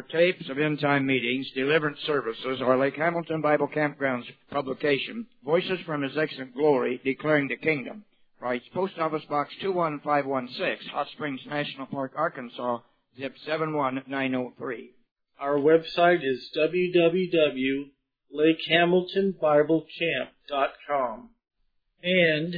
tapes of end-time meetings, deliverance services, or Lake Hamilton Bible Campground's publication, Voices from His Excellent Glory, Declaring the Kingdom. Writes Post Office Box 21516, Hot Springs National Park, Arkansas, zip 71903. Our website is www.lakehamiltonbiblecamp.com and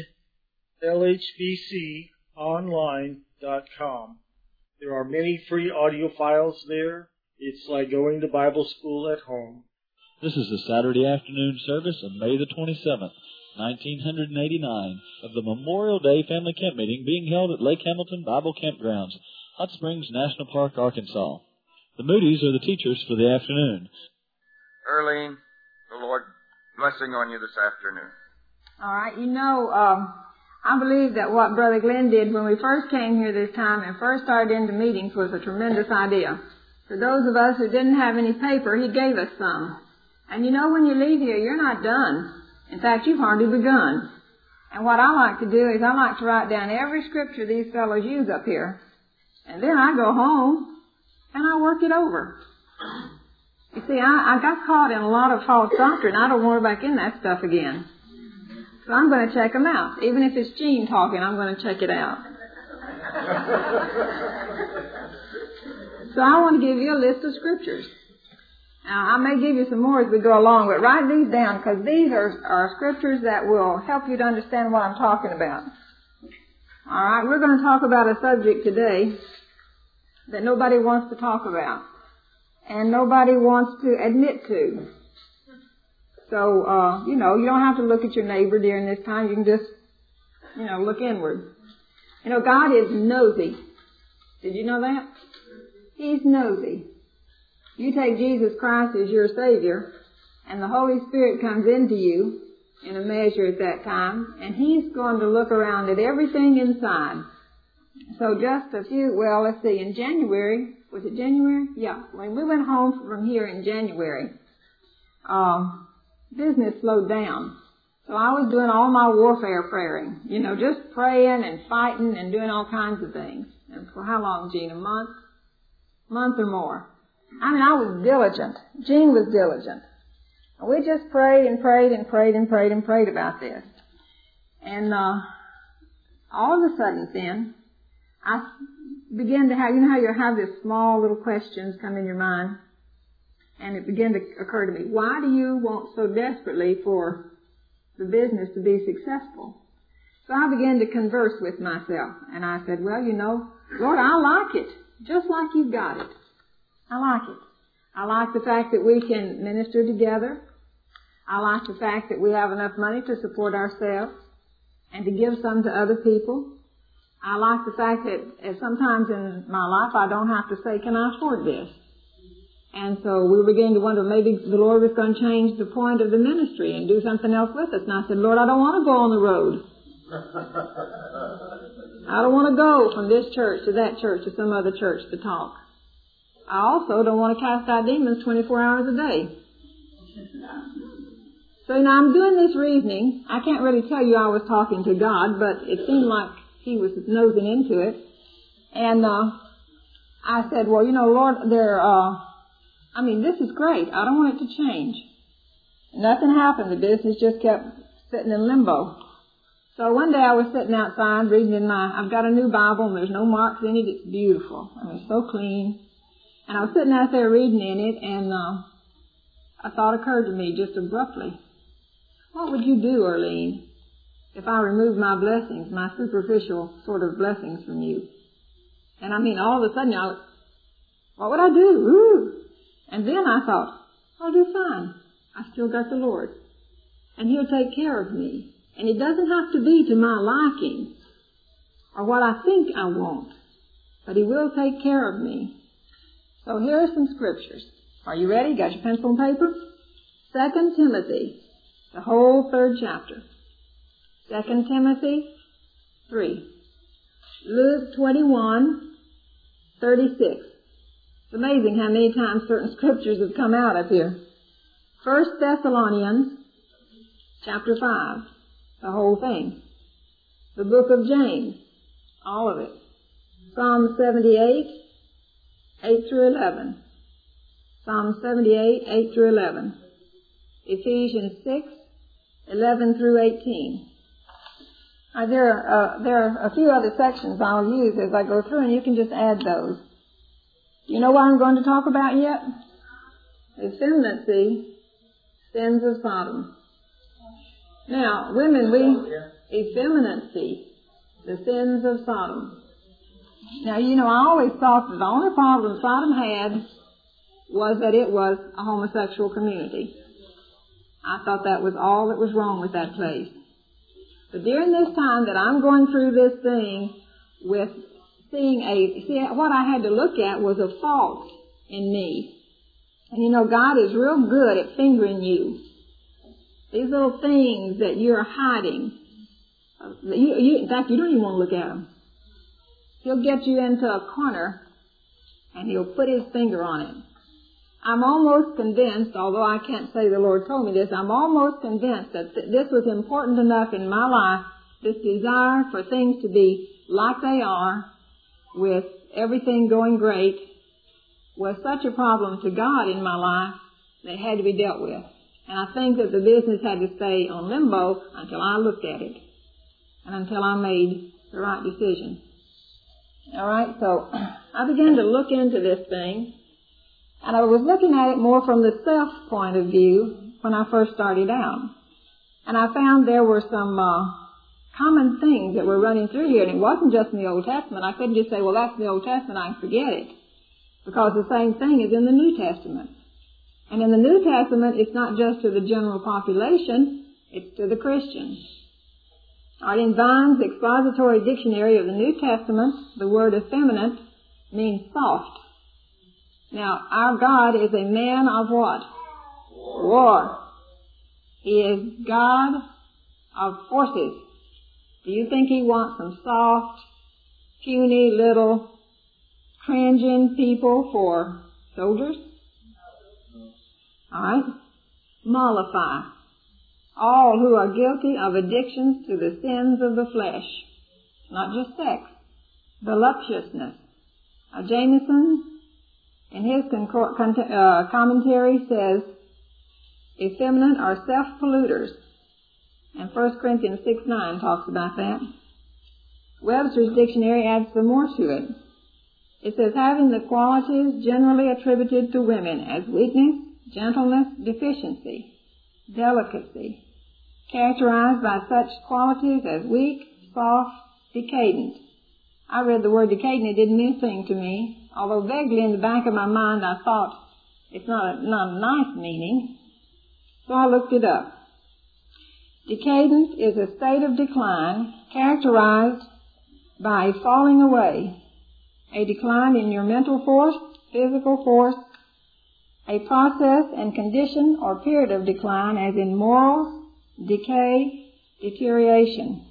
lhbconline.com. There are many free audio files there. It's like going to Bible school at home. This is the Saturday afternoon service of May the 27th, 1989, of the Memorial Day Family Camp Meeting being held at Lake Hamilton Bible Campgrounds, Hot Springs National Park, Arkansas. The Moody's are the teachers for the afternoon. Earlene, the Lord blessing on you this afternoon. All right, I believe that what Brother Glenn did when we first came here this time and first started into meetings was a tremendous idea. For those of us who didn't have any paper, he gave us some. And when you leave here, you're not done. In fact, you've hardly begun. And what I like to do is I like to write down every scripture these fellows use up here. And then I go home and I work it over. You see, I got caught in a lot of false doctrine. I don't want to back in that stuff again. So I'm going to check them out. Even if it's Gene talking, I'm going to check it out. So I want to give you a list of scriptures. Now, I may give you some more as we go along, but write these down because these are scriptures that will help you to understand what I'm talking about. All right, we're going to talk about a subject today that nobody wants to talk about and nobody wants to admit to. So, you don't have to look at your neighbor during this time. You can just, look inward. God is nosy. Did you know that? He's nosy. You take Jesus Christ as your Savior, and the Holy Spirit comes into you in a measure at that time, and He's going to look around at everything inside. So just a few, let's see, in January, was it January? Yeah, when we went home from here in January, business slowed down. So I was doing all my warfare praying, just praying and fighting and doing all kinds of things. And for how long, Gene? A month? Month or more. I was diligent. Gene was diligent. We just prayed and prayed and prayed and prayed and prayed about this. And all of a sudden then, I began to have, how you have these small little questions come in your mind. And it began to occur to me, why do you want so desperately for the business to be successful? So I began to converse with myself. And I said, Lord, I like it. Just like you've got it. I like it. I like the fact that we can minister together. I like the fact that we have enough money to support ourselves and to give some to other people. I like the fact that sometimes in my life I don't have to say, can I afford this? And so we began to wonder maybe the Lord was going to change the point of the ministry and do something else with us. And I said, Lord, I don't want to go on the road. I don't want to go from this church to that church to some other church to talk. I also don't want to cast out demons 24 hours a day. So now I'm doing this reasoning. I can't really tell you I was talking to God, but it seemed like He was nosing into it. And I said, Lord, this is great. I don't want it to change. Nothing happened. The business just kept sitting in limbo. So one day I was sitting outside reading I've got a new Bible and there's no marks in it. It's beautiful. It's so clean. And I was sitting out there reading in it, and a thought occurred to me just abruptly. What would you do, Earlene, if I removed my blessings, my superficial sort of blessings from you? And all of a sudden, what would I do? Ooh. And then I thought, I'll do fine. I still got the Lord. And He'll take care of me. And it doesn't have to be to my liking or what I think I want, but He will take care of me. So here are some scriptures. Are you ready? Got your pencil and paper? 2 Timothy, the whole 3rd chapter. 2 Timothy 3. Luke 21:36. It's amazing how many times certain scriptures have come out up here. 1 Thessalonians chapter 5, the whole thing. The book of James, all of it. Psalm 78, 8 through 11. Psalm 78, 8 through 11. Ephesians 6, 11 through 18. There are a few other sections I'll use as I go through, and you can just add those. You know what I'm going to talk about yet? Effeminacy, sins of Sodom. Now, women, effeminacy, the sins of Sodom. Now, I always thought that the only problem Sodom had was that it was a homosexual community. I thought that was all that was wrong with that place. But during this time that I'm going through this thing with what I had to look at was a fault in me. And God is real good at fingering you. These little things that you're hiding. In fact, you don't even want to look at them. He'll get you into a corner and he'll put his finger on it. I'm almost convinced, although I can't say the Lord told me this, I'm almost convinced that this was important enough in my life, this desire for things to be like they are, with everything going great, was such a problem to God in my life that it had to be dealt with. And I think that the business had to stay on limbo until I looked at it and until I made the right decision. All right, so I began to look into this thing, and I was looking at it more from the self point of view when I first started out. And I found there were some common things that were running through here, and it wasn't just in the Old Testament. I couldn't just say, well, that's in the Old Testament, I can forget it, because the same thing is in the New Testament. And in the New Testament, it's not just to the general population, it's to the Christians. All right, in Vine's Expository Dictionary of the New Testament, the word effeminate means soft. Now, our God is a man of what? War. He is God of forces. Do you think he wants some soft, puny, little, cringing people for soldiers? All right. Mollify. All who are guilty of addictions to the sins of the flesh. Not just sex. Voluptuousness. Jameson, in his commentary, says, effeminate are self-polluters. And 1 Corinthians 6:9 talks about that. Webster's dictionary adds some more to it. It says, having the qualities generally attributed to women as weakness, gentleness, deficiency, delicacy, characterized by such qualities as weak, soft, decadent. I read the word decadent, it didn't mean anything to me, although vaguely in the back of my mind I thought it's not a nice meaning, so I looked it up. Decadent is a state of decline characterized by a falling away, a decline in your mental force, physical force, a process and condition or period of decline as in moral decay, deterioration,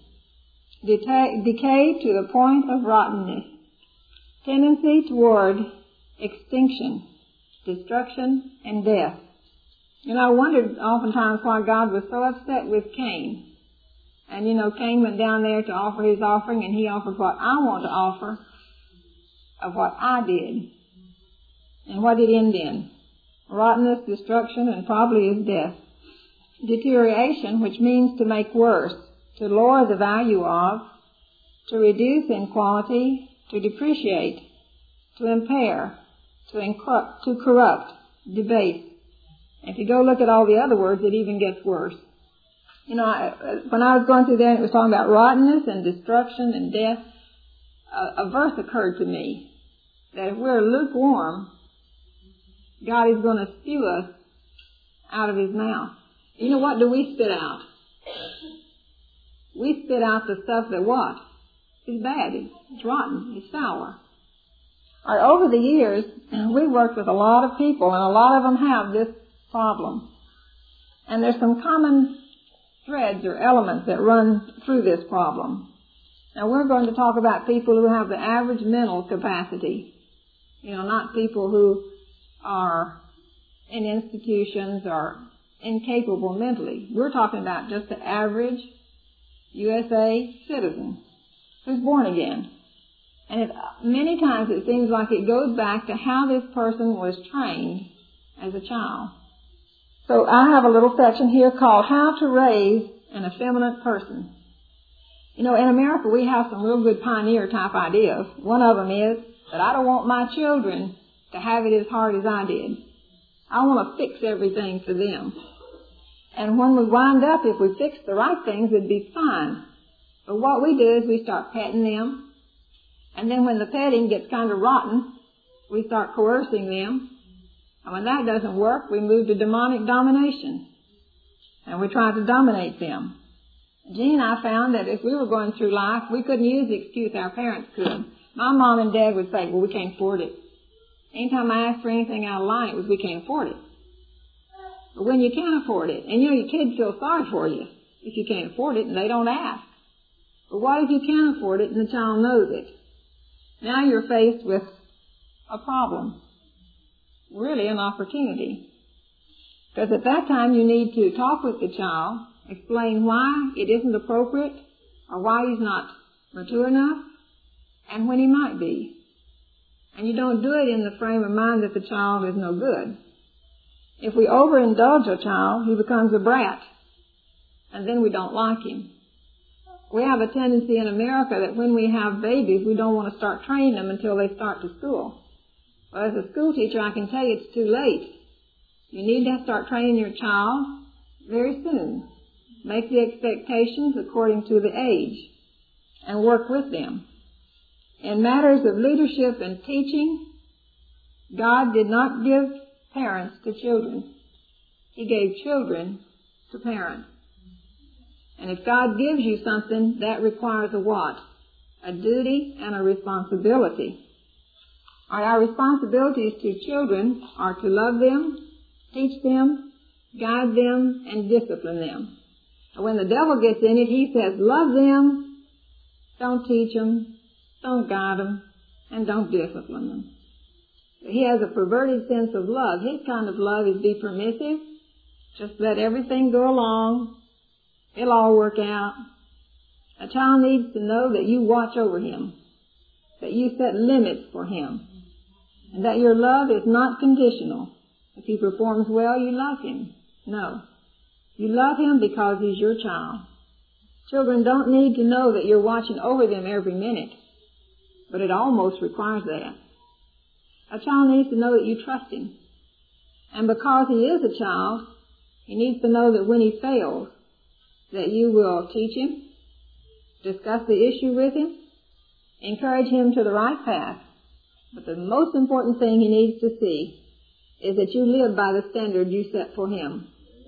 decay to the point of rottenness, tendency toward extinction, destruction, and death. I wondered oftentimes why God was so upset with Cain. And Cain went down there to offer his offering, and he offered what I want to offer of what I did. And what did it end in? Rottenness, destruction, and probably his death. Deterioration, which means to make worse, to lower the value of, to reduce in quality, to depreciate, to impair, to corrupt, debase. If you go look at all the other words, it even gets worse. When I was going through there and it was talking about rottenness and destruction and death, a verse occurred to me that if we're lukewarm, God is going to spew us out of his mouth. What do we spit out? We spit out the stuff that what? Is bad. It's rotten. It's sour. All right, over the years, we worked with a lot of people, and a lot of them have this problem. And there's some common threads or elements that run through this problem. Now, we're going to talk about people who have the average mental capacity. Not people who are in institutions or incapable mentally. We're talking about just the average USA citizen who's born again. And many times it seems like it goes back to how this person was trained as a child. So I have a little section here called How to Raise an Effeminate Person. You know, in America we have some real good pioneer type ideas. One of them is that I don't want my children to have it as hard as I did. I want to fix everything for them. And when we wind up, if we fix the right things, it'd be fine. But what we do is we start petting them. And then when the petting gets kind of rotten, we start coercing them. And when that doesn't work, we move to demonic domination. And we try to dominate them. Jean and I found that if we were going through life, we couldn't use the excuse our parents could. My mom and dad would say, well, we can't afford it. Anytime I asked for anything out of line, it was we can't afford it. But when you can afford it, and you know your kids feel sorry for you if you can't afford it and they don't ask. But what if you can afford it and the child knows it? Now you're faced with a problem. Really an opportunity. Because at that time you need to talk with the child, explain why it isn't appropriate or why he's not mature enough and when he might be. And you don't do it in the frame of mind that the child is no good. If we overindulge a child, he becomes a brat, and then we don't like him. We have a tendency in America that when we have babies, we don't want to start training them until they start to school. Well, as a school teacher, I can tell you it's too late. You need to start training your child very soon. Make the expectations according to the age, and work with them. In matters of leadership and teaching, God did not give parents to children. He gave children to parents. And if God gives you something, that requires a what? A duty and a responsibility. Our responsibilities to children are to love them, teach them, guide them, and discipline them. And when the devil gets in it, he says, love them, don't teach them, don't guide them, and don't discipline them. He has a perverted sense of love. His kind of love is be permissive. Just let everything go along. It'll all work out. A child needs to know that you watch over him, that you set limits for him, and that your love is not conditional. If he performs well, you love him. No. You love him because he's your child. Children don't need to know that you're watching over them every minute, but it almost requires that. A child needs to know that you trust him. And because he is a child, he needs to know that when he fails, that you will teach him, discuss the issue with him, encourage him to the right path. But the most important thing he needs to see is that you live by the standard you set for him.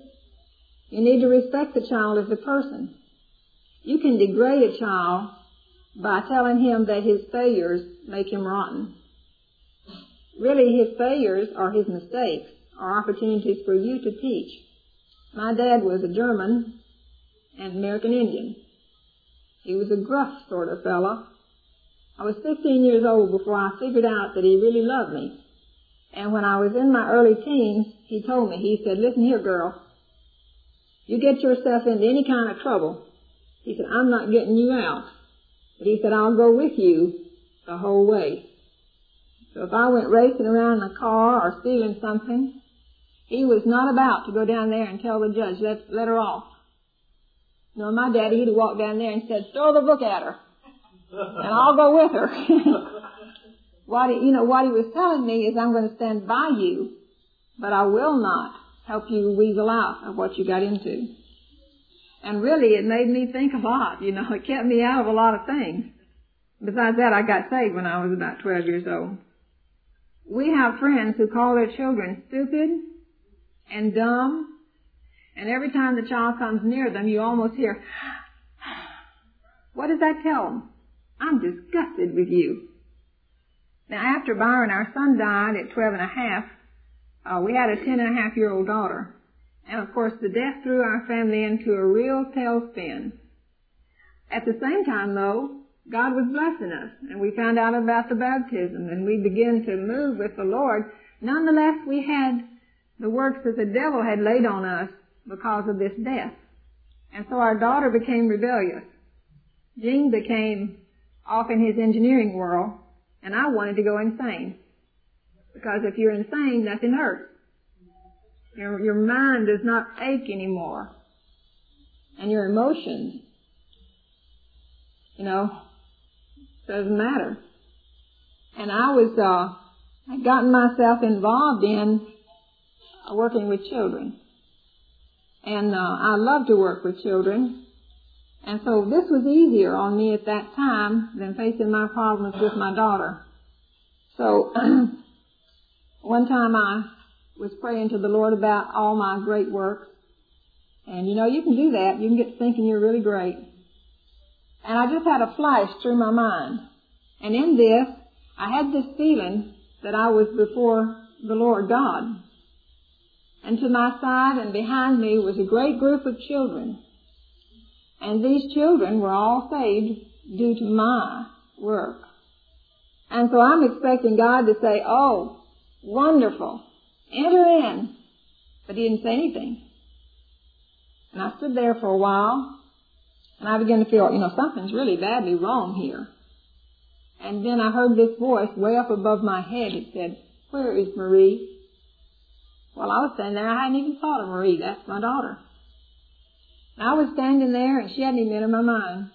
You need to respect the child as a person. You can degrade a child by telling him that his failures make him rotten. Really, his failures or his mistakes are opportunities for you to teach. My dad was a German and American Indian. He was a gruff sort of fellow. I was 15 years old before I figured out that he really loved me. And when I was in my early teens, he told me, he said, listen here, girl, you get yourself into any kind of trouble. He said, I'm not getting you out. But he said, I'll go with you the whole way. So if I went racing around in a car or stealing something, he was not about to go down there and tell the judge, let her off. No, my daddy, he'd walk down there and said, throw the book at her, and I'll go with her. What he was telling me is, I'm going to stand by you, but I will not help you weasel out of what you got into. And really, it made me think a lot. It kept me out of a lot of things. Besides that, I got saved when I was about 12 years old. We have friends who call their children stupid and dumb, and every time the child comes near them, you almost hear, what does that tell them? I'm disgusted with you. Now, after Byron, our son, died at 12 and a half, we had a 10-and-a-half-year-old daughter. And, of course, the death threw our family into a real tailspin. At the same time, though, God was blessing us, and we found out about the baptism, and we began to move with the Lord. Nonetheless, we had the works that the devil had laid on us because of this death. And so our daughter became rebellious. Gene became off in his engineering world, and I wanted to go insane. Because if you're insane, nothing hurts. Your mind does not ache anymore. And your emotions, doesn't matter. And I'd gotten myself involved in working with children. And I love to work with children. And so this was easier on me at that time than facing my problems with my daughter. So one time I was praying to the Lord about all my great works. And you can do that. You can get to thinking you're really great. And I just had a flash through my mind. And in this, I had this feeling that I was before the Lord God. And to my side and behind me was a great group of children. And these children were all saved due to my work. And so I'm expecting God to say, "Oh, wonderful, enter in." But He didn't say anything. And I stood there for a while, and I began to feel, something's really badly wrong here. And then I heard this voice way up above my head. It said, "Where is Marie?" Well, I was standing there. I hadn't even thought of Marie. That's my daughter. And I was standing there, and she hadn't even entered my mind.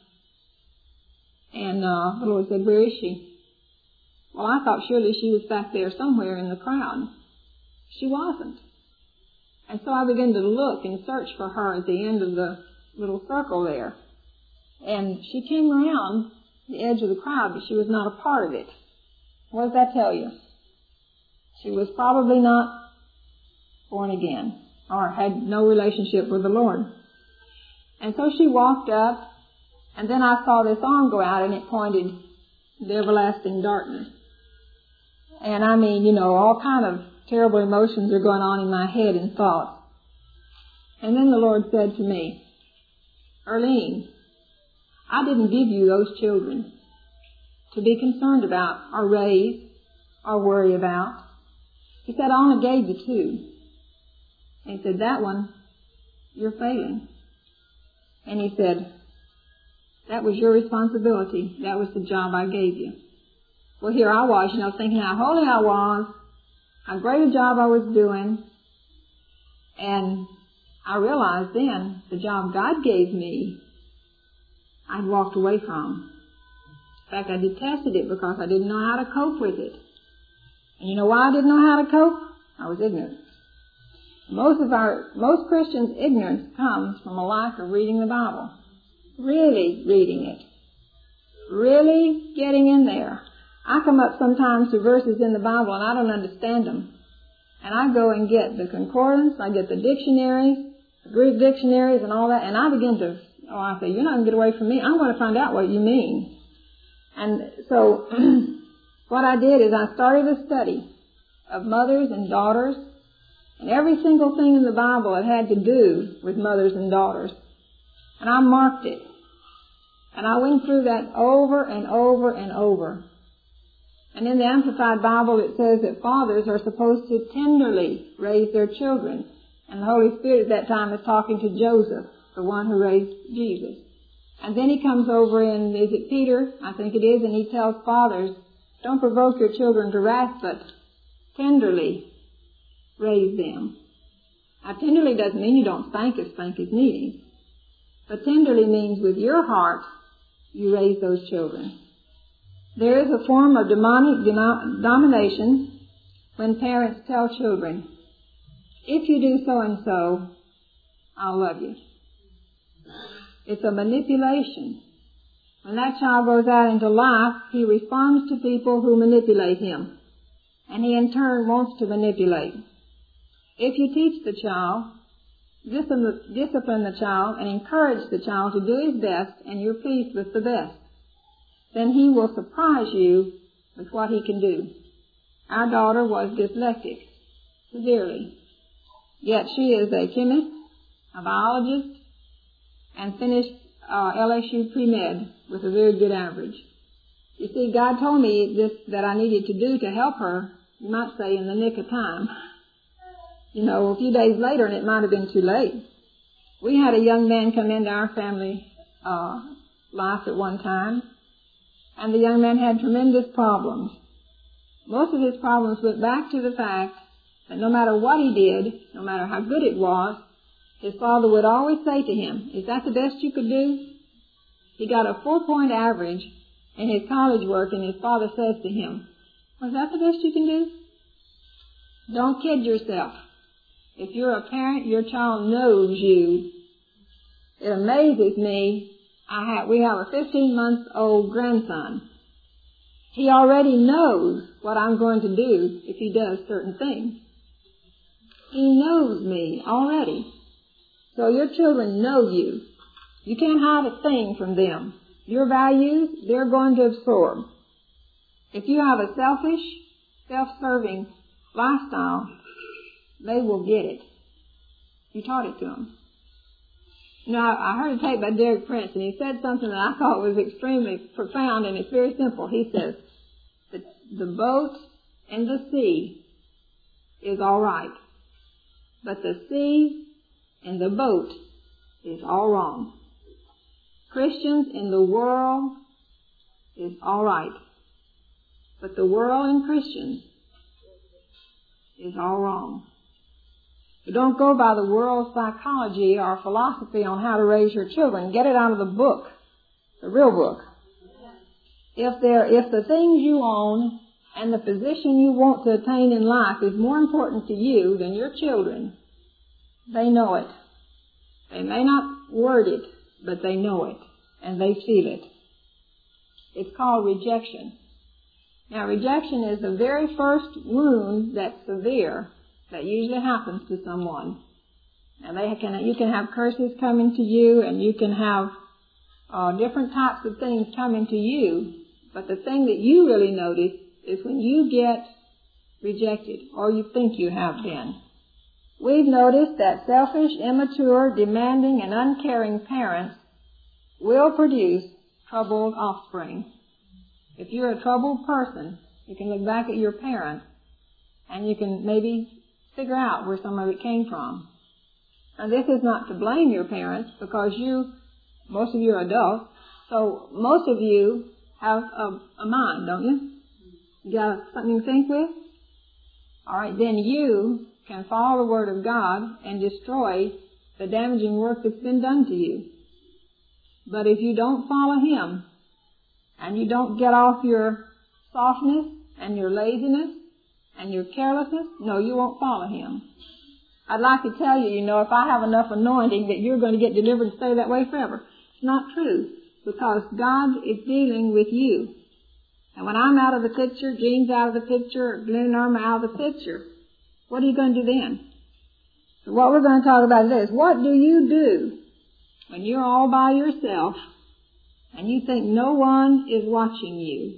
And the Lord said, "Where is she?" Well, I thought surely she was back there somewhere in the crowd. She wasn't. And so I began to look and search for her at the end of the little circle there. And she came around the edge of the crowd, but she was not a part of it. What does that tell you? She was probably not born again or had no relationship with the Lord. And so she walked up, and then I saw this arm go out, and it pointed to the everlasting darkness. And I mean, all kind of terrible emotions are going on in my head and thoughts. And then the Lord said to me, "Earlene, I didn't give you those children to be concerned about or raise or worry about." He said, "I only gave you 2. And He said, "That one, you're failing." And He said, "That was your responsibility. That was the job I gave you." Well, here I was, thinking how holy I was, how great a job I was doing. And I realized then the job God gave me, I'd walked away from. In fact, I detested it because I didn't know how to cope with it. And you know why I didn't know how to cope? I was ignorant. Most Christians' ignorance comes from a lack of reading the Bible. Really reading it. Really getting in there. I come up sometimes to verses in the Bible and I don't understand them. And I go and get the concordance, I get the dictionaries, the Greek dictionaries and all that, and I begin to, I say, "You're not going to get away from me. I'm going to find out what you mean." And so what I did is I started a study of mothers and daughters, and every single thing in the Bible that had to do with mothers and daughters. And I marked it. And I went through that over and over and over. And in the Amplified Bible it says that fathers are supposed to tenderly raise their children. And the Holy Spirit at that time is talking to Joseph, the one who raised Jesus. And then He comes over in, is it Peter? I think it is, and he tells fathers, "Don't provoke your children to wrath, but tenderly raise them." Now, tenderly doesn't mean you don't spank if spank is needed. But tenderly means with your heart, you raise those children. There is a form of demonic domination when parents tell children, "If you do so and so, I'll love you." It's a manipulation. When that child goes out into life, he responds to people who manipulate him. And he in turn wants to manipulate. If you teach the child, discipline the child, and encourage the child to do his best, and you're pleased with the best, then he will surprise you with what he can do. Our daughter was dyslexic, severely. Yet she is a chemist, a biologist, and finished LSU pre-med with a very good average. You see, God told me this that I needed to do to help her, you might say, in the nick of time. A few days later, and it might have been too late. We had a young man come into our family life at one time, and the young man had tremendous problems. Most of his problems went back to the fact that no matter what he did, no matter how good it was, his father would always say to him, "Is that the best you could do?" He got a 4-point average in his college work, and his father says to him, "Was that the best you can do?" Don't kid yourself. If you're a parent, your child knows you. It amazes me. We have a 15-month-old grandson. He already knows what I'm going to do if he does certain things. He knows me already. So your children know you. You can't hide a thing from them. Your values, they're going to absorb. If you have a selfish, self-serving lifestyle, they will get it. You taught it to them. Now, I heard a tape by Derek Prince, and he said something that I thought was extremely profound, and it's very simple. He says, the boat and the sea is all right, but the sea and the boat is all wrong. Christians in the world is all right, but the world and Christians is all wrong. You don't go by the world's psychology or philosophy on how to raise your children. Get it out of the book, the real book. If the things you own and the position you want to attain in life is more important to you than your children, they know it. They may not word it, but they know it, and they feel it. It's called rejection. Now, rejection is the very first wound that's severe that usually happens to someone. Now, you can have curses coming to you, and you can have different types of things coming to you, but the thing that you really notice is when you get rejected, or you think you have been. We've noticed that selfish, immature, demanding, and uncaring parents will produce troubled offspring. If you're a troubled person, you can look back at your parents, and you can maybe figure out where some of it came from. And this is not to blame your parents, because most of you are adults, so most of you have a mind, don't you? You got something to think with? All right, then you can follow the Word of God and destroy the damaging work that's been done to you. But if you don't follow Him, and you don't get off your softness and your laziness and your carelessness, no, you won't follow Him. I'd like to tell you, if I have enough anointing that you're going to get delivered and stay that way forever. It's not true, because God is dealing with you. And when I'm out of the picture, Jean's out of the picture, Glenn and Irma out of the picture, what are you going to do then? So what we're going to talk about today is, what do you do when you're all by yourself and you think no one is watching you?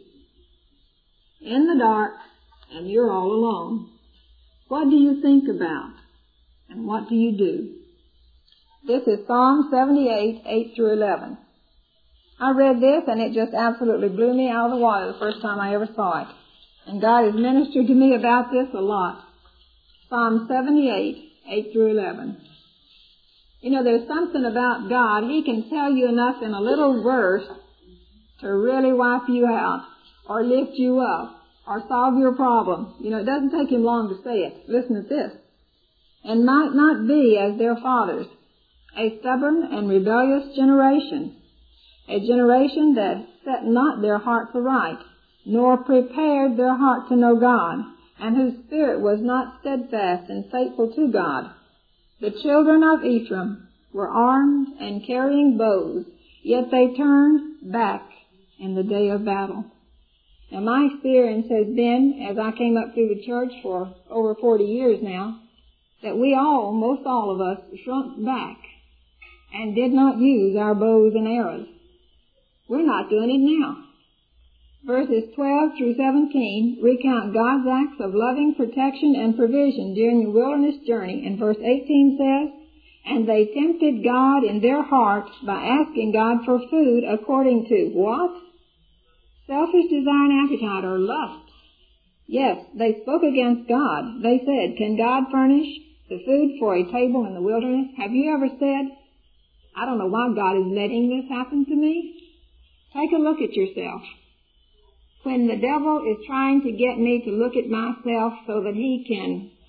In the dark, and you're all alone. What do you think about? And what do you do? This is Psalm 78, 8 through 11. I read this, and it just absolutely blew me out of the water the first time I ever saw it. And God has ministered to me about this a lot. Psalm 78, 8 through 11. There's something about God. He can tell you enough in a little verse to really wipe you out, or lift you up, or solve your problem. It doesn't take Him long to say it. Listen to this. And might not be as their fathers, a stubborn and rebellious generation, a generation that set not their hearts aright, nor prepared their heart to know God, and whose spirit was not steadfast and faithful to God. The children of Ephraim were armed and carrying bows, yet they turned back in the day of battle. Now, my experience has been, as I came up through the church for over 40 years now, that most all of us, shrunk back and did not use our bows and arrows. We're not doing it now. Verses 12 through 17 recount God's acts of loving protection and provision during the wilderness journey. And verse 18 says, and they tempted God in their hearts by asking God for food according to what? Selfish desire and appetite, or lust. Yes, they spoke against God. They said, can God furnish the food for a table in the wilderness? Have you ever said, I don't know why God is letting this happen to me? Take a look at yourself. When the devil is trying to get me to look at myself so that he can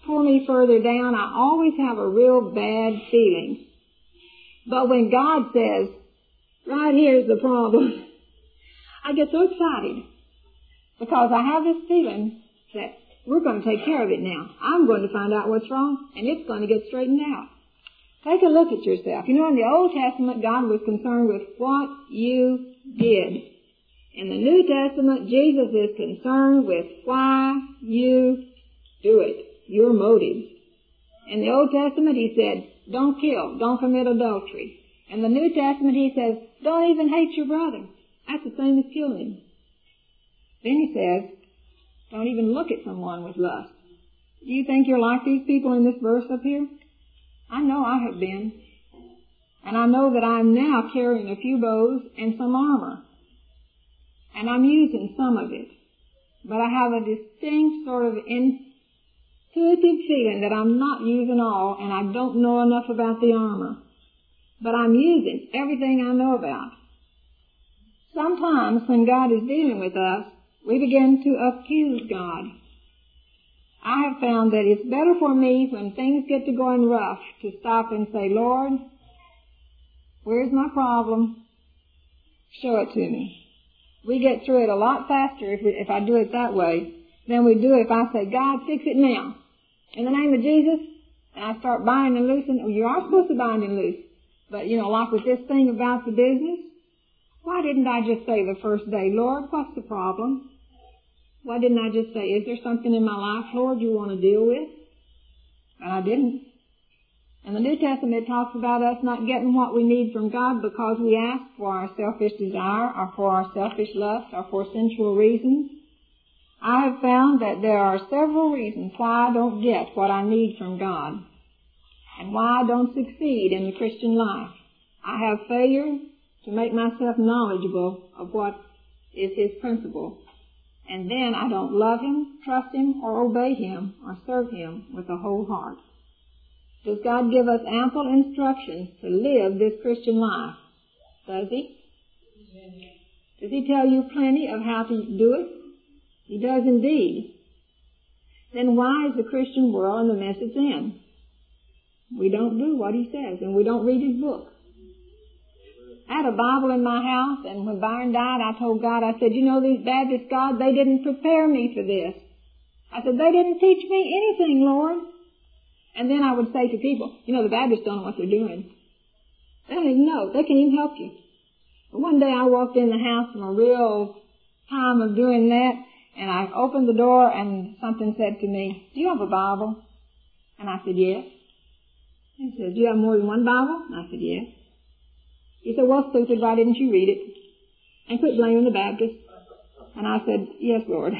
pull me further down, I always have a real bad feeling. But when God says, right here's the problem, I get so excited because I have this feeling that we're going to take care of it now. I'm going to find out what's wrong, and it's going to get straightened out. Take a look at yourself. You know, in the Old Testament, God was concerned with what you did. In the New Testament, Jesus is concerned with why you do it, your motives. In the Old Testament, he said, don't kill, don't commit adultery. In the New Testament, he says, don't even hate your brother. That's the same as killing him. Then he says, don't even look at someone with lust. Do you think you're like these people in this verse up here? I know I have been. And I know that I'm now carrying a few bows and some armor. And I'm using some of it. But I have a distinct sort of intuitive feeling that I'm not using all, and I don't know enough about the armor. But I'm using everything I know about. Sometimes when God is dealing with us, we begin to accuse God. I have found that it's better for me when things get to going rough to stop and say, Lord, where's my problem? Show it to me. We get through it a lot faster if I do it that way than we do if I say, God, fix it now. In the name of Jesus, and I start binding and loosing. You are supposed to bind and loose. But, like with this thing about the business, why didn't I just say the first day, Lord, what's the problem? Why didn't I just say, is there something in my life, Lord, you want to deal with? And I didn't. And the New Testament talks about us not getting what we need from God because we ask for our selfish desire or for our selfish lust or for sensual reasons. I have found that there are several reasons why I don't get what I need from God and why I don't succeed in the Christian life. I have failure to make myself knowledgeable of what is His principle. And then I don't love Him, trust Him, or obey Him, or serve Him with a whole heart. Does God give us ample instructions to live this Christian life? Does He? Does He tell you plenty of how to do it? He does indeed. Then why is the Christian world in the mess it's in? We don't do what He says, and we don't read His book. I had a Bible in my house, and when Byron died, I told God, I said, these Baptist God, they didn't prepare me for this. I said, they didn't teach me anything, Lord. And then I would say to people, the Baptists don't know what they're doing. They don't even know. They can't even help you. But one day I walked in the house from a real time of doing that, and I opened the door, and something said to me, do you have a Bible? And I said, yes. He said, do you have more than one Bible? And I said, yes. He said, well, stupid, why didn't you read it? And quit blaming the Baptists. And I said, yes, Lord.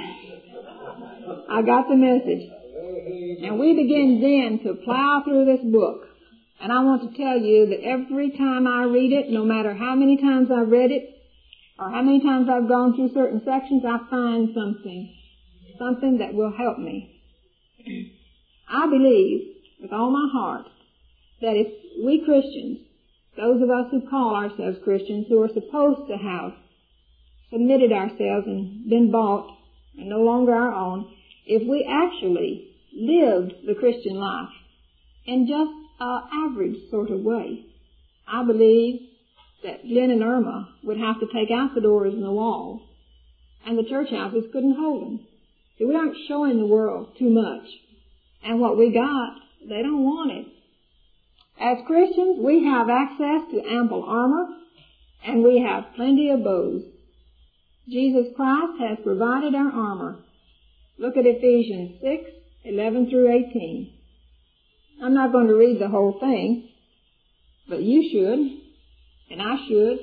I got the message. And we begin then to plow through this book. And I want to tell you that every time I read it, no matter how many times I've read it, or how many times I've gone through certain sections, I find something that will help me. I believe with all my heart that if we Christians, those of us who call ourselves Christians, who are supposed to have submitted ourselves and been bought and no longer our own, if we actually lived the Christian life in just an average sort of way, I believe that Glenn and Irma would have to take out the doors and the walls, and the church houses couldn't hold them. See, we aren't showing the world too much. And what we got, they don't want it. As Christians, we have access to ample armor, and we have plenty of bows. Jesus Christ has provided our armor. Look at Ephesians 6:11 through 18. I'm not going to read the whole thing, but you should, and I should.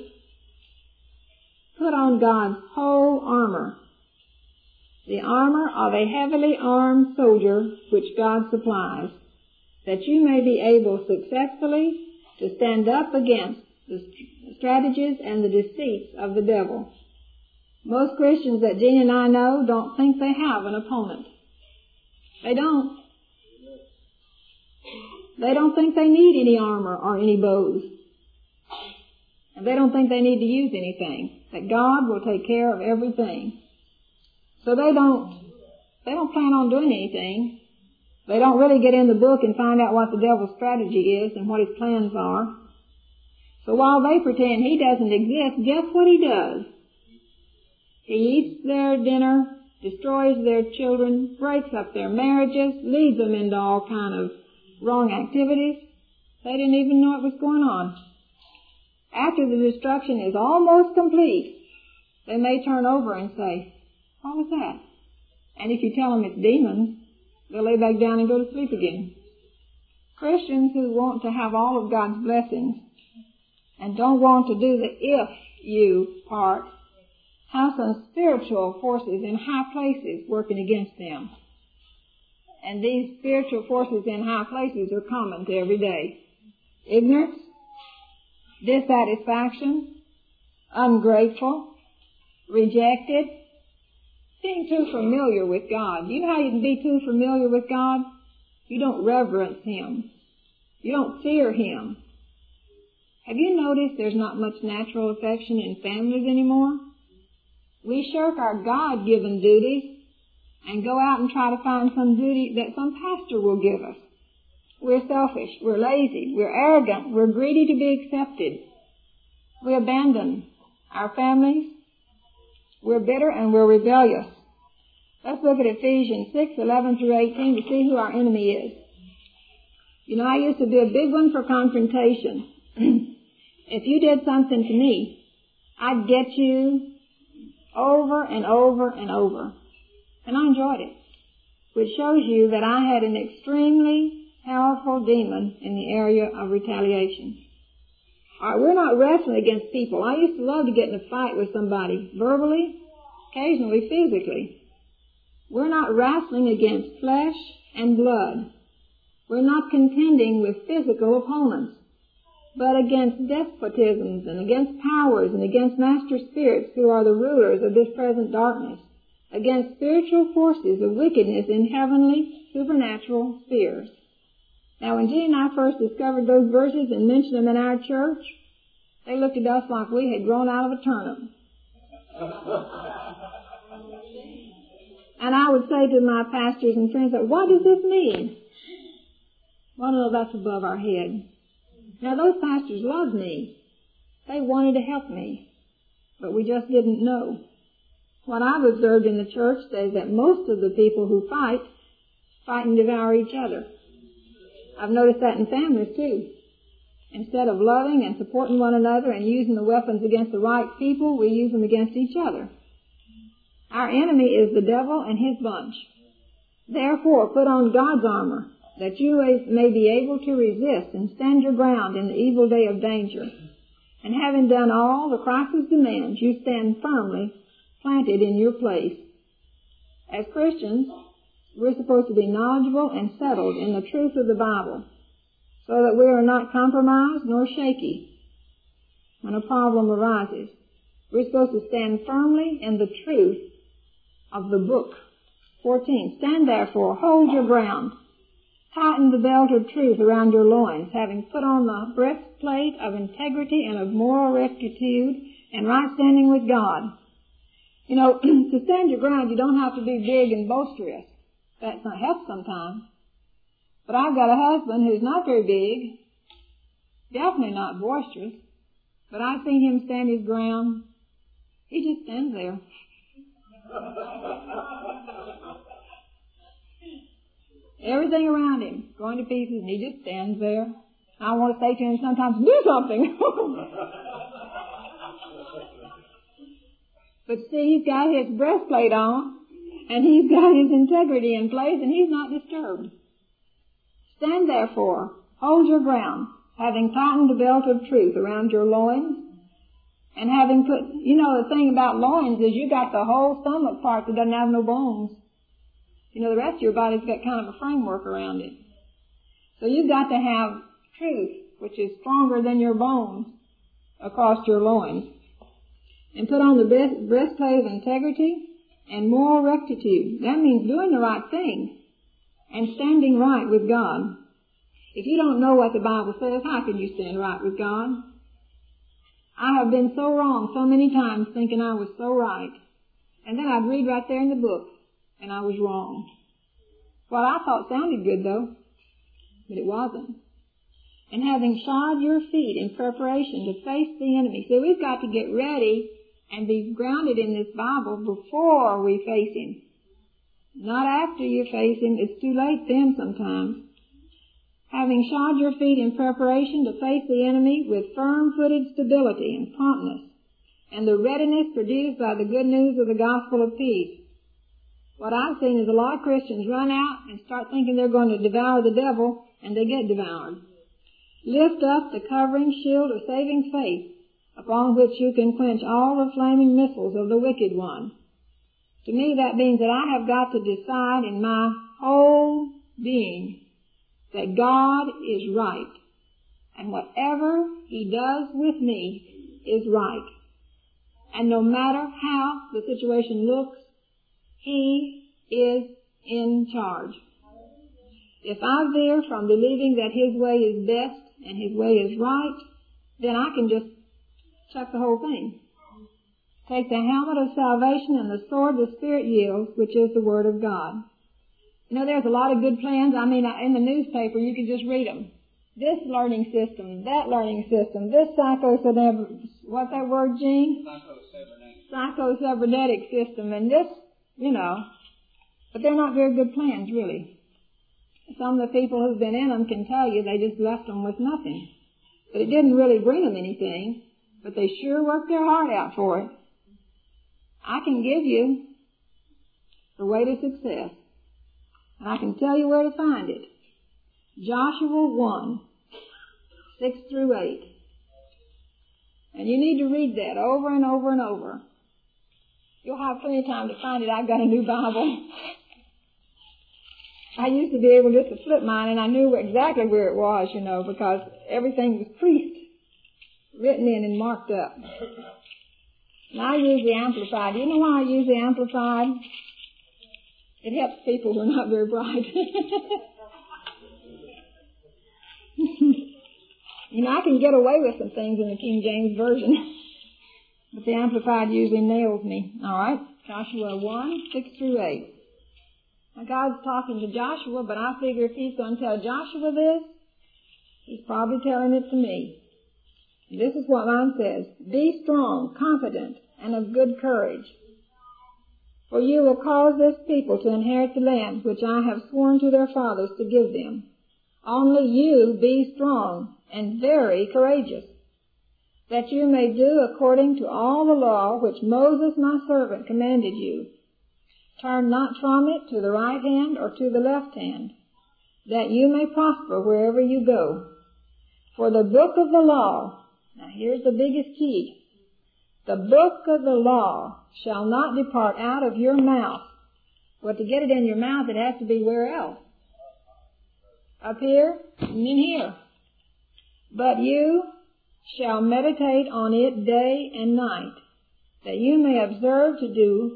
Put on God's whole armor, the armor of a heavily armed soldier which God supplies, that you may be able successfully to stand up against the strategies and the deceits of the devil. Most Christians that Jean and I know don't think they have an opponent. They don't. They don't think they need any armor or any bows. And they don't think they need to use anything. That God will take care of everything. So they don't plan on doing anything. They don't really get in the book and find out what the devil's strategy is and what his plans are. So while they pretend he doesn't exist, guess what he does? He eats their dinner, destroys their children, breaks up their marriages, leads them into all kind of wrong activities. They didn't even know what was going on. After the destruction is almost complete, they may turn over and say, what was that? And if you tell them it's demons, they'll lay back down and go to sleep again. Christians who want to have all of God's blessings and don't want to do the if you part have some spiritual forces in high places working against them. And these spiritual forces in high places are common to every day. Ignorance, dissatisfaction, ungrateful, rejected, being too familiar with God. You know how you can be too familiar with God? You don't reverence Him. You don't fear Him. Have you noticed there's not much natural affection in families anymore? We shirk our God-given duties and go out and try to find some duty that some pastor will give us. We're selfish, we're lazy, we're arrogant, we're greedy to be accepted. We abandon our families, we're bitter, and we're rebellious. Let's look at Ephesians 6:11 through 18 to see who our enemy is. You know, I used to be a big one for confrontation. If you did something to me, I'd get you over and over and over. And I enjoyed it, which shows you that I had an extremely powerful demon in the area of retaliation. All right, we're not wrestling against people. I used to love to get in a fight with somebody, verbally, occasionally physically. We're not wrestling against flesh and blood. We're not contending with physical opponents, but against despotisms and against powers and against master spirits who are the rulers of this present darkness, against spiritual forces of wickedness in heavenly, supernatural spheres. Now, when Jean and I first discovered those verses and mentioned them in our church, they looked at us like we had grown out of a turnip. And I would say to my pastors and friends, what does this mean? Well, no, that's above our head. Now, those pastors loved me. They wanted to help me, but we just didn't know. What I've observed in the church is that most of the people who fight and devour each other. I've noticed that in families, too. Instead of loving and supporting one another and using the weapons against the right people, we use them against each other. Our enemy is the devil and his bunch. Therefore, put on God's armor, that you may be able to resist and stand your ground in the evil day of danger. And having done all the Christ's demands, you stand firmly planted in your place. As Christians, we're supposed to be knowledgeable and settled in the truth of the Bible, so that we are not compromised nor shaky when a problem arises. We're supposed to stand firmly in the truth of the book. 14. Stand therefore, hold your ground. Tighten the belt of truth around your loins, having put on the breastplate of integrity and of moral rectitude and right standing with God. You know, to stand your ground, you don't have to be big and boisterous. That's not help sometimes. But I've got a husband who's not very big, definitely not boisterous, but I've seen him stand his ground. He just stands there. Everything around him going to pieces, and he just stands there. I want to say to him sometimes, do something. But see, he's got his breastplate on, and he's got his integrity in place, and he's not disturbed. Stand therefore, hold your ground, having tightened the belt of truth around your loins, and having put, you know, the thing about loins is you got the whole stomach part that doesn't have no bones. You know, the rest of your body's got kind of a framework around it. So you've got to have truth, which is stronger than your bones, across your loins. And put on the breastplate of integrity and moral rectitude. That means doing the right thing and standing right with God. If you don't know what the Bible says, how can you stand right with God? I have been so wrong so many times thinking I was so right. And then I'd read right there in the book, and I was wrong. What I thought sounded good, though, but it wasn't. And having shod your feet in preparation to face the enemy. See, we've got to get ready and be grounded in this Bible before we face him. Not after you face him. It's too late then sometimes. Having shod your feet in preparation to face the enemy with firm-footed stability and promptness, and the readiness produced by the good news of the gospel of peace. What I've seen is a lot of Christians run out and start thinking they're going to devour the devil, and they get devoured. Lift up the covering shield of saving faith, upon which you can quench all the flaming missiles of the wicked one. To me, that means that I have got to decide in my whole being that God is right, and whatever he does with me is right. And no matter how the situation looks, he is in charge. If I veer from believing that his way is best and his way is right, then I can just chuck the whole thing. Take the helmet of salvation and the sword the Spirit yields, which is the Word of God. You know, there's a lot of good plans. I mean, in the newspaper, you can just read them. This learning system, that learning system, this what's that word, Gene? Psycho-cybernetic system, and this, you know, but they're not very good plans, really. Some of the people who've been in them can tell you they just left them with nothing. But it didn't really bring them anything, but they sure worked their heart out for it. I can give you the way to success, and I can tell you where to find it. Joshua 1, 6 through 8. And you need to read that over and over and over. You'll have plenty of time to find it. I've got a new Bible. I used to be able just to flip mine, and I knew exactly where it was, you know, because everything was creased, written in and marked up. And I use the Amplified. Do you know why I use the Amplified? It helps people who are not very bright. You know, I can get away with some things in the King James Version, but the Amplified usually nails me. All right, Joshua 1, 6 through 8. Now, God's talking to Joshua, but I figure if he's going to tell Joshua this, he's probably telling it to me. This is what mine says. Be strong, confident, and of good courage. For you will cause this people to inherit the land which I have sworn to their fathers to give them. Only you be strong and very courageous, that you may do according to all the law which Moses my servant commanded you. Turn not from it to the right hand or to the left hand, that you may prosper wherever you go. For the book of the law, now here's the biggest key, the book of the law shall not depart out of your mouth. Well, to get it in your mouth, it has to be where else? Up here and in here. But you shall meditate on it day and night, that you may observe to do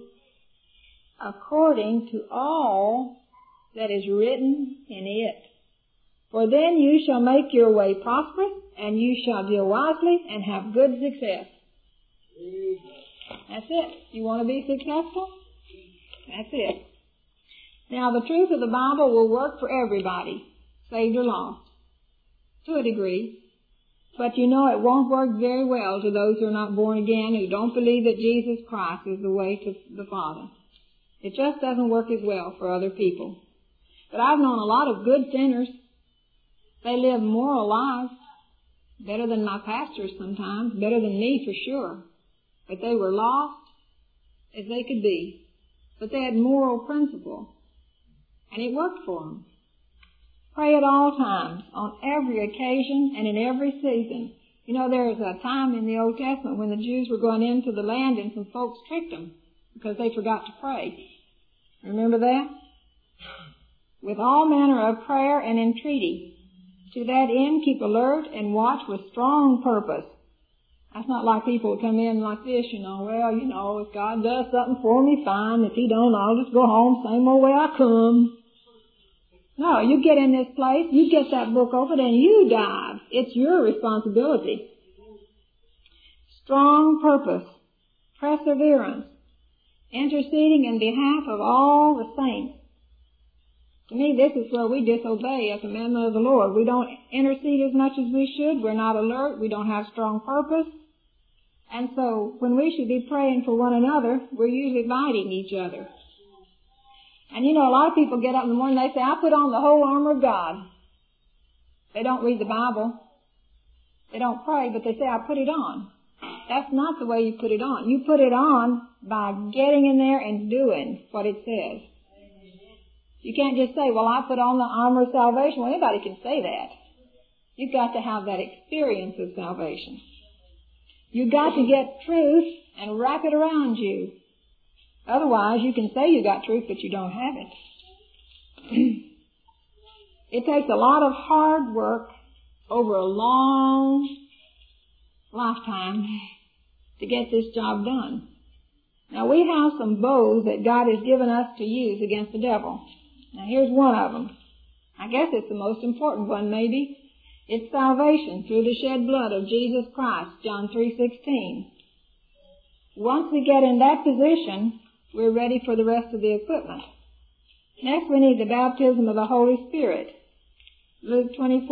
according to all that is written in it. For then you shall make your way prosperous, and you shall deal wisely and have good success. That's it. You want to be successful? That's it. Now, the truth of the Bible will work for everybody, saved or lost, to a degree. But you know, it won't work very well to those who are not born again, who don't believe that Jesus Christ is the way to the Father. It just doesn't work as well for other people. But I've known a lot of good sinners. They live moral lives, better than my pastors sometimes, better than me for sure. But they were lost as they could be. But they had moral principle, and it worked for them. Pray at all times, on every occasion, and in every season. You know, there was a time in the Old Testament when the Jews were going into the land and some folks tricked them because they forgot to pray. Remember that? With all manner of prayer and entreaty. To that end, keep alert and watch with strong purpose. That's not like people who come in like this, you know, well, you know, if God does something for me, fine. If he don't, I'll just go home same old way I come. No, you get in this place, you get that book open, and you dive. It's your responsibility. Strong purpose, perseverance, interceding in behalf of all the saints. To me, this is where we disobey a commandment of the Lord. We don't intercede as much as we should. We're not alert. We don't have strong purpose. And so when we should be praying for one another, we're usually fighting each other. And a lot of people get up in the morning and they say, I put on the whole armor of God. They don't read the Bible. They don't pray, but they say, I put it on. That's not the way you put it on. You put it on by getting in there and doing what it says. You can't just say, well, I put on the armor of salvation. Well, anybody can say that. You've got to have that experience of salvation. You've got to get truth and wrap it around you. Otherwise, you can say you got truth, but you don't have it. It takes a lot of hard work over a long lifetime to get this job done. Now, we have some bows that God has given us to use against the devil. Now, here's one of them. I guess it's the most important one, maybe. It's salvation through the shed blood of Jesus Christ, John 3:16. Once we get in that position, we're ready for the rest of the equipment. Next, we need the baptism of the Holy Spirit. Luke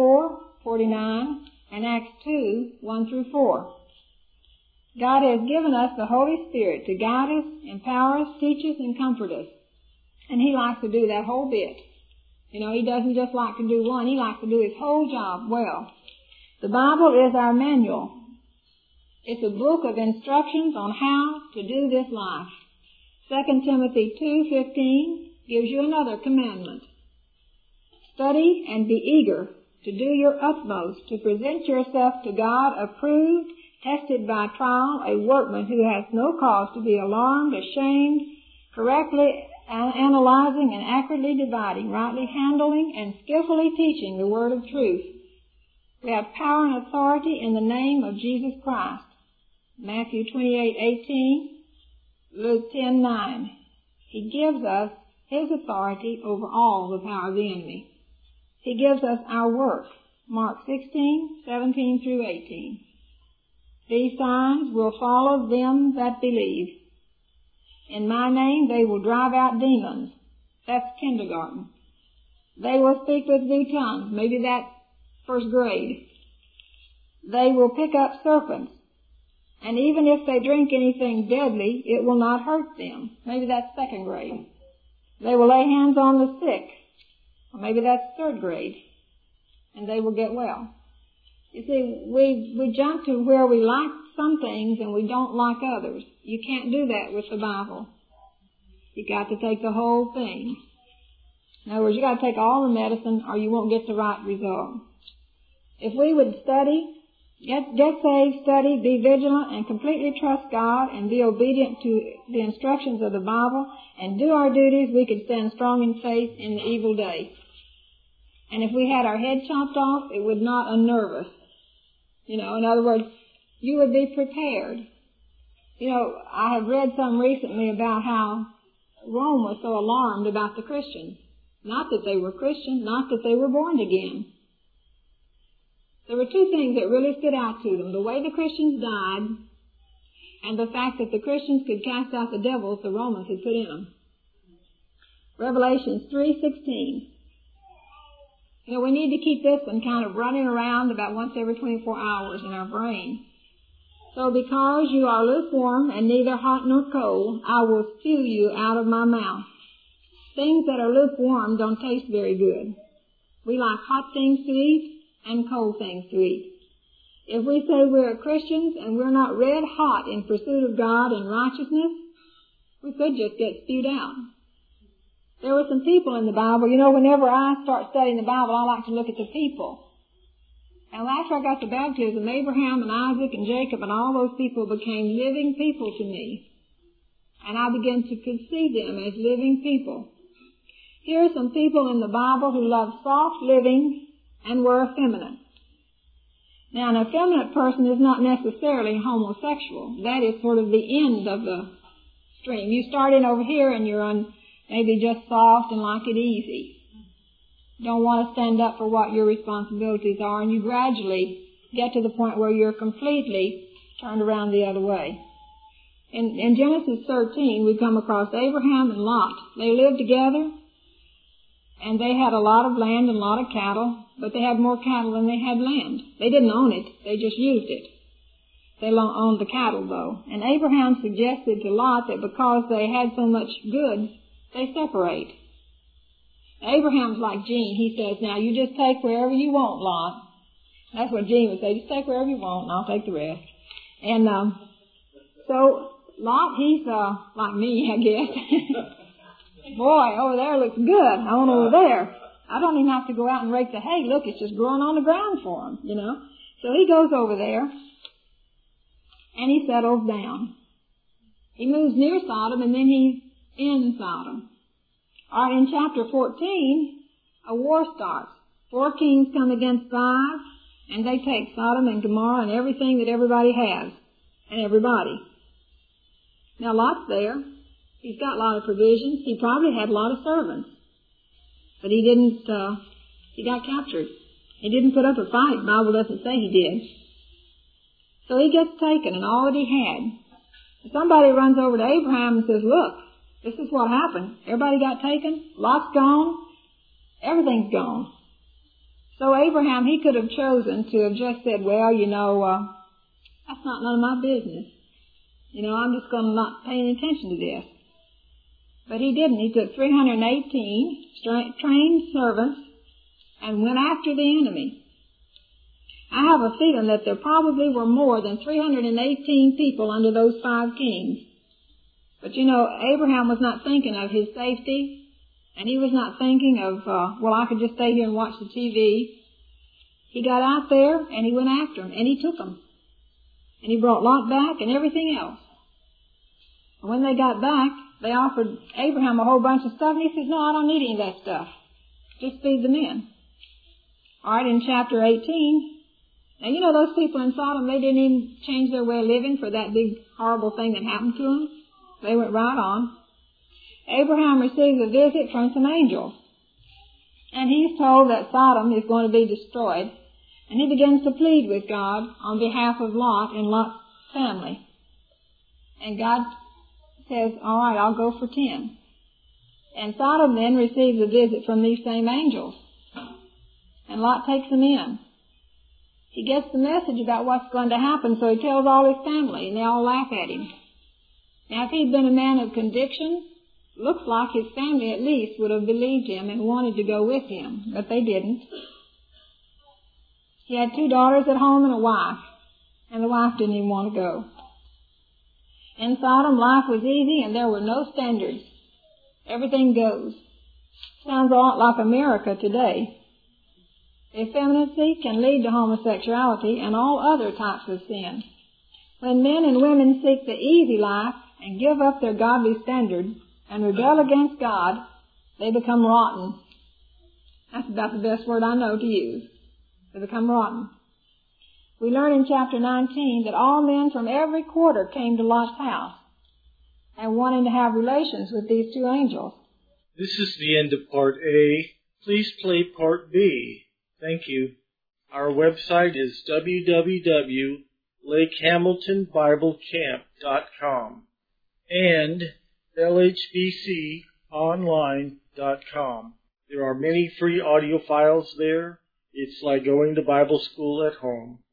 24:49 and Acts 2:1-4. God has given us the Holy Spirit to guide us, empower us, teach us, and comfort us. And He likes to do that whole bit. He doesn't just like to do one. He likes to do His whole job well. The Bible is our manual. It's a book of instructions on how to do this life. 2 Timothy 2:15 gives you another commandment. Study and be eager to do your utmost to present yourself to God approved, tested by trial, a workman who has no cause to be alarmed, ashamed, correctly analyzing and accurately dividing, rightly handling, and skillfully teaching the word of truth. We have power and authority in the name of Jesus Christ. Matthew 28:18, Luke 10:9. He gives us His authority over all the power of the enemy. He gives us our work. Mark 16:17-18. These signs will follow them that believe. In my name they will drive out demons. That's kindergarten. They will speak with new tongues. Maybe that's first grade. They will pick up serpents. And even if they drink anything deadly, it will not hurt them. Maybe that's second grade. They will lay hands on the sick. Or maybe that's third grade. And they will get well. You see, we jump to where we like some things and we don't like others. You can't do that with the Bible. You got to take the whole thing. In other words, you got to take all the medicine or you won't get the right result. If we would study, get saved, study, be vigilant, and completely trust God and be obedient to the instructions of the Bible and do our duties, we could stand strong in faith in the evil day. And if we had our head chopped off, it would not unnerve us. In other words, you would be prepared. I have read some recently about how Rome was so alarmed about the Christians. Not that they were Christian, not that they were born again. There were two things that really stood out to them. The way the Christians died and the fact that the Christians could cast out the devils the Romans had put in them. Revelation 3:16. We need to keep this one kind of running around about once every 24 hours in our brain. So because you are lukewarm and neither hot nor cold, I will spew you out of my mouth. Things that are lukewarm don't taste very good. We like hot things to eat and cold things to eat. If we say we're Christians and we're not red hot in pursuit of God and righteousness, we could just get spewed out. There were some people in the Bible. Whenever I start studying the Bible, I like to look at the people. And after I got the baptism, Abraham and Isaac and Jacob and all those people became living people to me. And I began to conceive them as living people. Here are some people in the Bible who loved soft living and were effeminate. Now, an effeminate person is not necessarily homosexual. That is sort of the end of the stream. You start in over here and you're on maybe just soft and like it easy. Don't want to stand up for what your responsibilities are, and you gradually get to the point where you're completely turned around the other way. In Genesis 13, we come across Abraham and Lot. They lived together, And they had a lot of land and a lot of cattle, but they had more cattle than they had land. They didn't own it, they just used it. They owned the cattle, though. And Abraham suggested to Lot that because they had so much good, they separate. Abraham's like Gene. He says, now you just take wherever you want, Lot. That's what Gene would say. Just take wherever you want, and I'll take the rest. And so Lot, he's like me, I guess. Boy, over there looks good. I want over there. I don't even have to go out and rake the hay. Look, it's just growing on the ground for him, you know. So he goes over there, and he settles down. He moves near Sodom, and then he's in Sodom. All right, in chapter 14, a war starts. 4 kings come against 5, and they take Sodom and Gomorrah and everything that everybody has, and everybody. Now, Lot's there. He's got a lot of provisions. He probably had a lot of servants. But he didn't, he got captured. He didn't put up a fight. The Bible doesn't say he did. So he gets taken and all that he had. Somebody runs over to Abraham and says, look, this is what happened. Everybody got taken. Lot's gone. Everything's gone. So Abraham, he could have chosen to have just said, well, you know, that's not none of my business. You know, I'm just going to not pay any attention to this. But he didn't. He took 318 trained servants and went after the enemy. I have a feeling that there probably were more than 318 people under those 5 kings. But you know, Abraham was not thinking of his safety, and he was not thinking of, well, I could just stay here and watch the TV. He got out there, and he went after him, and he took them. And he brought Lot back and everything else. And when they got back, they offered Abraham a whole bunch of stuff, and he says, no, I don't need any of that stuff. Just feed the men. All right, in chapter 18, now you know those people in Sodom, they didn't even change their way of living for that big horrible thing that happened to them. They went right on. Abraham receives a visit from some angels. And he's told that Sodom is going to be destroyed. And he begins to plead with God on behalf of Lot and Lot's family. And God says, all right, I'll go for 10. And Sodom then receives a visit from these same angels. And Lot takes them in. He gets the message about what's going to happen, so he tells all his family, and they all laugh at him. Now, if he'd been a man of conviction, looks like his family at least would have believed him and wanted to go with him, but they didn't. He had 2 daughters at home and a wife, and the wife didn't even want to go. In Sodom, life was easy and there were no standards. Everything goes. Sounds a lot like America today. Effeminacy can lead to homosexuality and all other types of sin. When men and women seek the easy life and give up their godly standard and rebel against God, they become rotten. That's about the best word I know to use. They become rotten. We learn in chapter 19 that all men from every quarter came to Lot's house and wanted to have relations with these 2 angels. This is the end of part A. Please play part B. Thank you. Our website is www.lakehamiltonbiblecamp.com and lhbconline.com. There are many free audio files there. It's like going to Bible school at home.